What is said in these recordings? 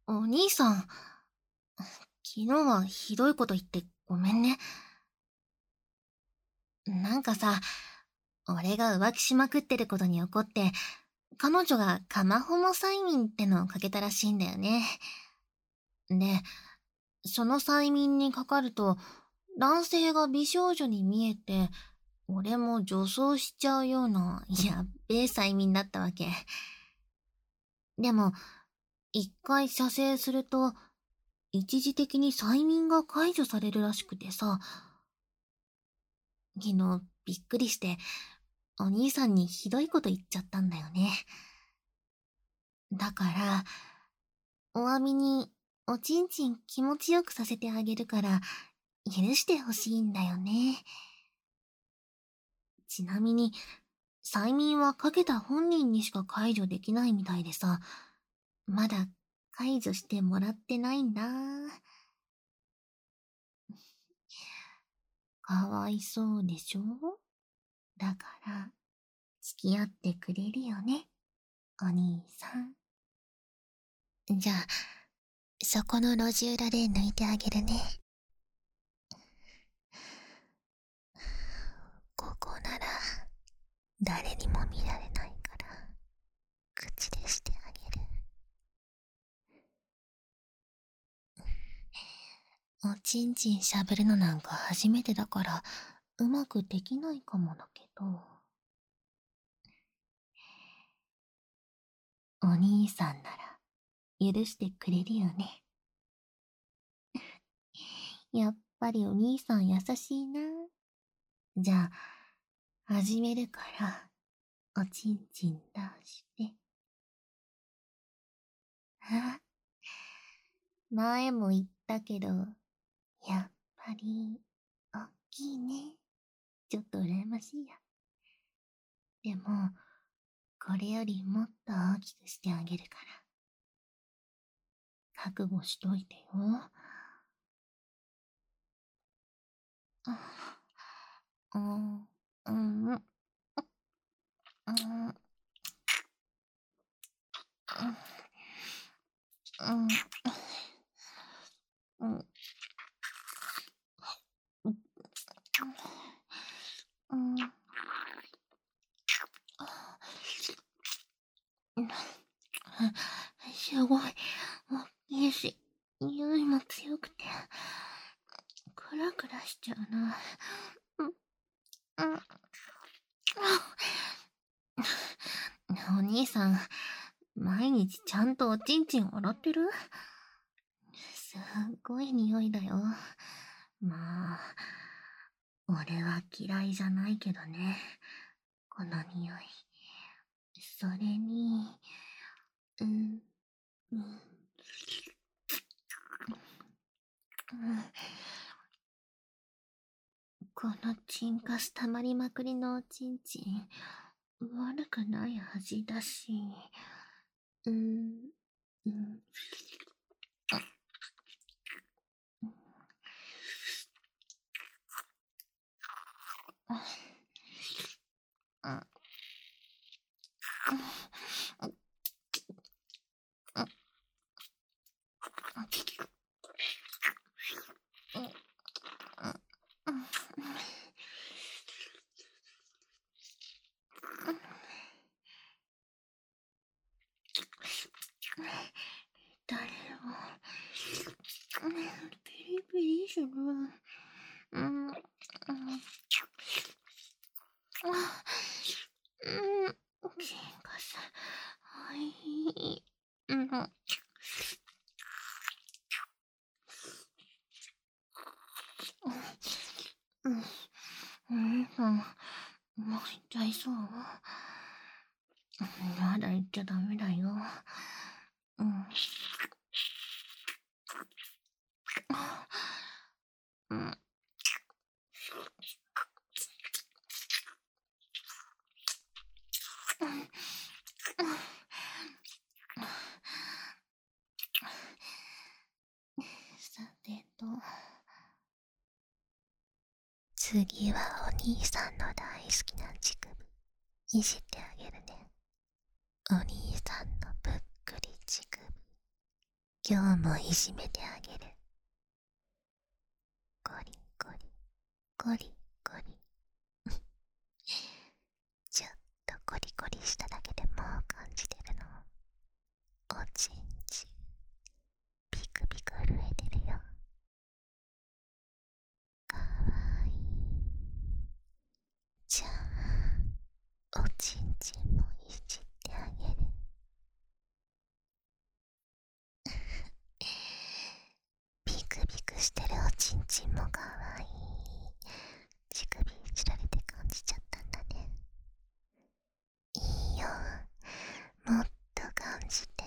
お兄さん、昨日はひどいこと言ってごめんね。なんかさ、俺が浮気しまくってることに怒って、彼女がカマホモ催眠ってのをかけたらしいんだよね。で、その催眠にかかると、男性が美少女に見えて、俺も女装しちゃうような、やっべえ催眠だったわけ。でも、一回射精すると、一時的に催眠が解除されるらしくてさ、昨日びっくりして、お兄さんにひどいこと言っちゃったんだよね。だから、お詫びに、おちんちん気持ちよくさせてあげるから、許してほしいんだよね。ちなみに、催眠はかけた本人にしか解除できないみたいでさ、まだ解除してもらってないんだ。かわいそうでしょ？だから、付き合ってくれるよね、お兄さん。じゃあ、そこの路地裏で抜いてあげるね。ここなら、誰にも見られないから、口でしてあげる。おちんちんしゃぶるのなんか初めてだから、うまくできないかもだけど。お兄さんなら、許してくれるよね。やっぱりお兄さん優しいな。じゃあ、始めるから、おちんちん出して。あ、前も言ったけど、やっぱり、おっきいね。ちょっと羨ましいや。でも、これよりもっと大きくしてあげるから。覚悟しといてよ。うん、うん、うん、うん、うん、すごい、大きいし、匂いも強くて、クラクラしちゃうな。お兄さん、毎日ちゃんとおちんちん洗ってる？すっごい匂いだよ。まあ、俺は嫌いじゃないけどね。この匂い。それに、うん、うん、このチンカス溜まりまくりのおちんちん、悪くない味だし、うん、うん。誰も、ピリピリする。うん、うん、チンカス、はい、うん、うん、もう行っちゃいそう？まだ行っちゃダメだよ。うん。うん。さてと。次はお兄さんの大好きな乳首、いじってあげるね。お兄さんのぷっくり乳首、 今日もいじめてあげる。ゴリゴリ、ゴリゴリ。ちょっとゴリゴリしただけでもう感じてるの。おちんちん、ピクピク震えてるよ。かわいい。じゃあ、おちんちんもいじってあげる。ピクピクしてるおちんちんもかわいい。乳首いじられて感じちゃったんだね。いいよ、もっと感じて。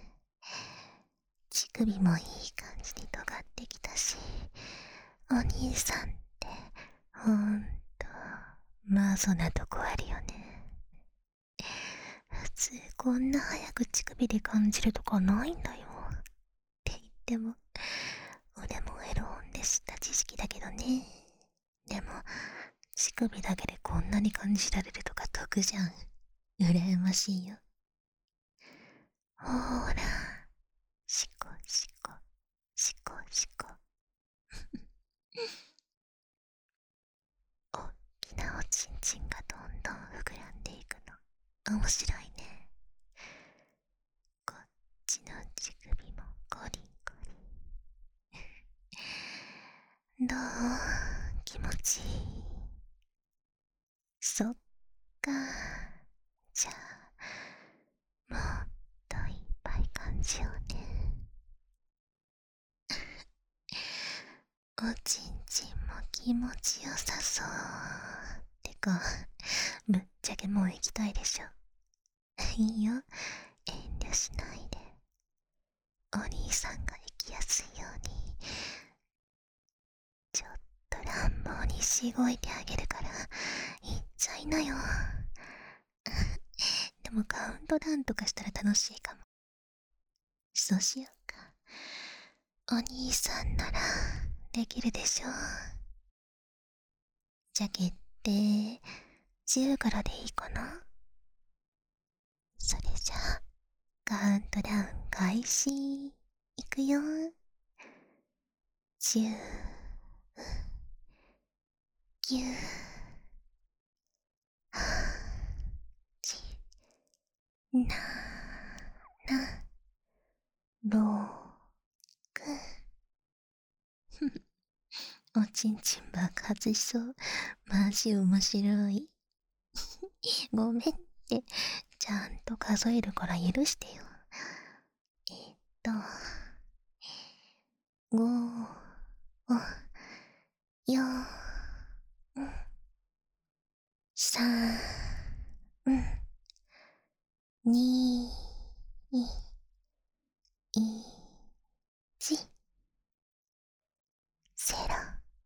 乳首もいい感じに尖ってきたし、お兄さんってほんとマゾなとこあるよね。普通こんな早く乳首で感じるとかないんだよ。って言っても俺もエロ本で知った知識だけどね。でも乳首だけでこんなに感じられるとか得じゃん。羨ましいよ。ほーら、シコシコシコシコ。おっきなおちんちんがどんどん膨らんでいくの。面白いね。こっちの乳首もゴリゴリ。どう？気持ちいい？そっか。じゃあ、もっといっぱい感じようね。おちんちんも気持ちよさそう。てか、ぶっちゃけもう行きたいでしょ。いいよ、遠慮しないで。お兄さんが行きやすいように、ちょっと乱暴にしごいてあげるから、行っちゃいなよ。でもカウントダウンとかしたら楽しいかも。そうしようか。お兄さんならできるでしょ。じゃ決定、10からでいいかな。それじゃあカウントダウン開始。いくよ。10、9、8、7、6。おちんちん爆発しそう。マジ面白い。ごめんって、ちゃんと数えるから許してよ。5、4、3、2、1、ゼロ。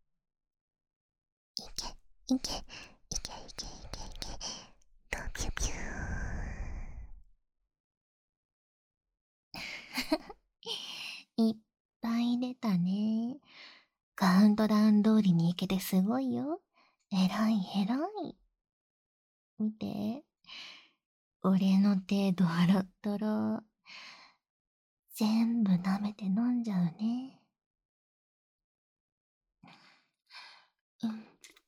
いけ、いけ、いけ、いけ、いけ、いけ。ドピュピュー。いっぱい出たね。カウントダウン通りに行けてすごいよ。えらいえらい。見て。俺の手ドロッドロ。全部舐めて飲んじゃうね。うん。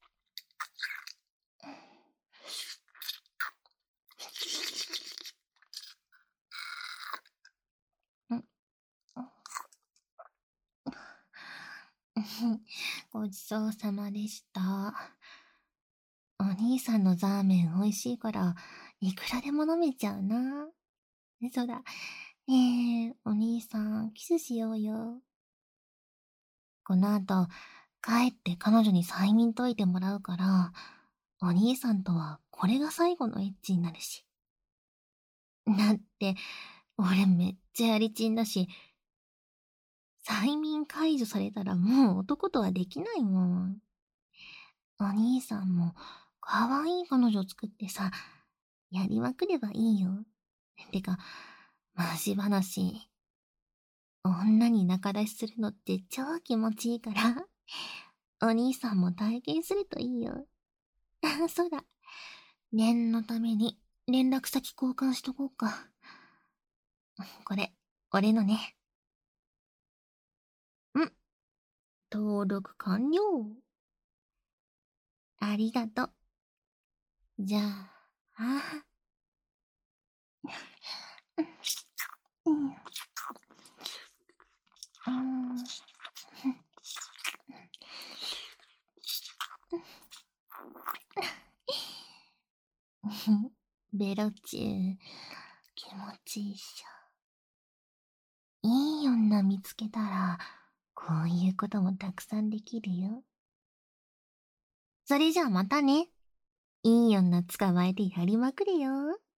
ごちそうさまでした。お兄さんのザーメン美味しいから、いくらでも飲めちゃうな。そうだ。ねえ、お兄さん、キスしようよ。この後、帰って彼女に催眠解いてもらうから、お兄さんとはこれが最後のエッチになるし。だって、俺めっちゃやりちんだし、催眠解除されたらもう男とはできないもん。お兄さんも可愛い彼女作ってさ、やりまくればいいよ。てか、マジ話。女に仲出しするのって超気持ちいいから、お兄さんも体験するといいよ。あ、そうだ。念のために連絡先交換しとこうか。これ、俺のね。 登録完了。 ありがとう。じゃあ、うん、ベロチュー、気持ちいいっしょ。いい女見つけたら、こういうこともたくさんできるよ。それじゃあまたね。いい女捕まえてやりまくるよ。